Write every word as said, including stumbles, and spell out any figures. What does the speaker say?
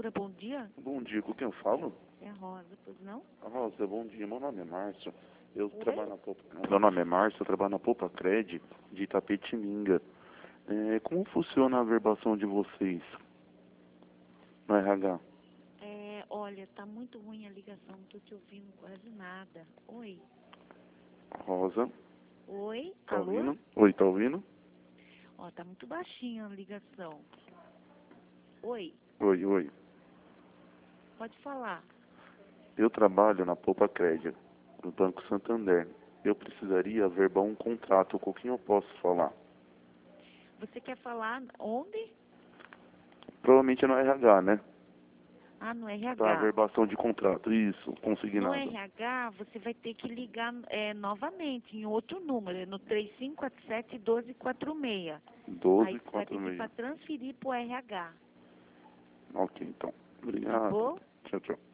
Agricultura, bom dia. Bom dia, com quem eu falo? É a Rosa, pois não? Rosa, bom dia. Meu nome é Márcio. Eu Oi? trabalho na Poupa... Meu nome é Márcio, eu trabalho na Poupa Cred de Itapetininga. É, como funciona a averbação de vocês no R H? É, olha, tá muito ruim a ligação, não tô te ouvindo quase nada. Oi? Rosa, Oi? tá Alô? ouvindo? Oi, tá ouvindo? Ó, tá muito baixinha a ligação. Oi? Oi, oi. Pode falar. Eu trabalho na Poupa Cred, no Banco Santander. Eu precisaria averbar um contrato. Com quem eu posso falar? Você quer falar onde? Provavelmente é no R H, né? Ah, no Para R H. averbação de contrato. Isso, No consignado. R H, você vai ter que ligar é, novamente em outro número, é no três cinco quatro sete, um dois quatro seis. Aí doze, você vai quatro pedir para meia. transferir para o R H. Ok, então. Tá Obrigado. bom? Tchau, tchau.